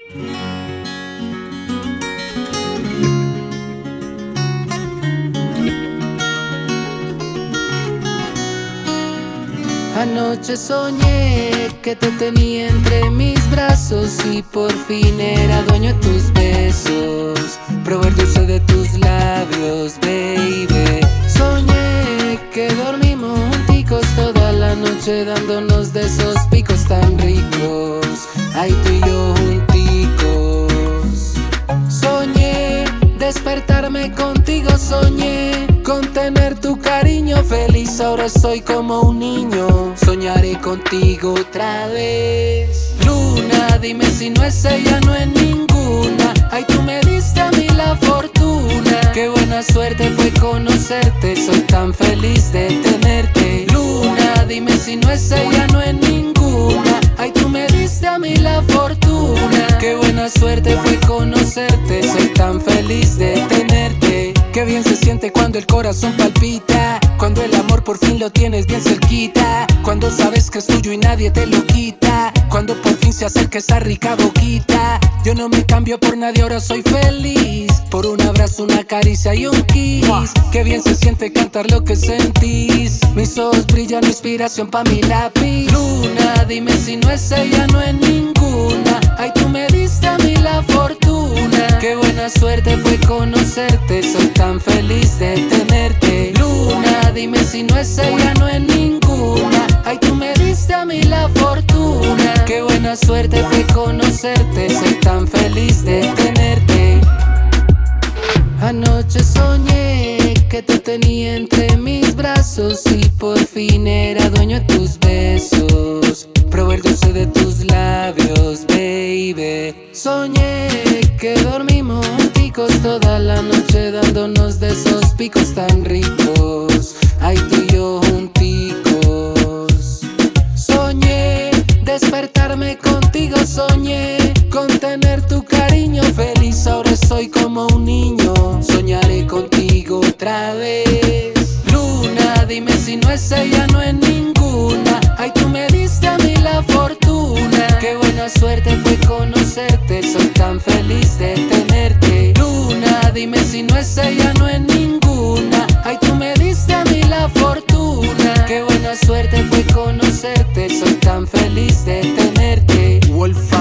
Anoche soñé que te tenía entre mis brazos y por fin era dueño de tus besos. Probé el dulce de tus labios, baby. Soñé que dormimos junticos toda la noche dándonos de esos picos tan ricos. Ay, tú y yo junticos. Soñé despertarme contigo, soñé con tener tu cariño feliz. Ahora soy como un niño, soñaré contigo otra vez. Luna, dime si no es ella, no es ninguna. Ay, tú me diste a mí la fortuna. Qué buena suerte fue conocerte, soy tan feliz de tenerte. Luna, dime si no es ella, no es ninguna. Ay, tú me diste a mí la fortuna. Qué buena suerte fue conocerte, soy tan feliz de tenerte. Qué bien se siente cuando el corazón palpita, cuando el amor por fin lo tienes bien cerquita, cuando sabes que es tuyo y nadie te lo quita, cuando por fin se acerca esa rica boquita. Yo no me cambio por nadie, ahora soy feliz por un abrazo, una caricia y un kiss. Qué bien se siente cantar lo que sentís. Mis ojos brillan, inspiración pa' mi lápiz. Luna, dime si no es ella, no es ninguna. Ay, tú me diste a mí la fortuna. Qué buena suerte fue conocerte, soy tan feliz de tenerte. Luna, dime si no es ella, no es ninguna. Ay, tú me diste a mí la fortuna. Qué buena suerte fue conocerte, soy tan feliz de tenerte. Anoche soñé que te tenía entre mis brazos y por fin era dueño de tus besos. Probé el dulce de tus labios, baby. Soñé que dormimos junticos toda la noche dándonos de esos picos tan ricos. Ay, tú y yo junticos. Soñé despertarme contigo, soñé con tener tu cariño feliz. Ahora soy como un niño, soñaré contigo otra vez. Luna, dime si no es ella, no es ninguna. Ay, tú me diste a mí la fortuna. Qué buena suerte fue conocerte, soy tan feliz de tenerte. Luna, dime si no es ella, no es ninguna. Ay, tú me diste a mí la fortuna. Qué buena suerte fue conocerte, soy tan feliz de tenerte. Wolf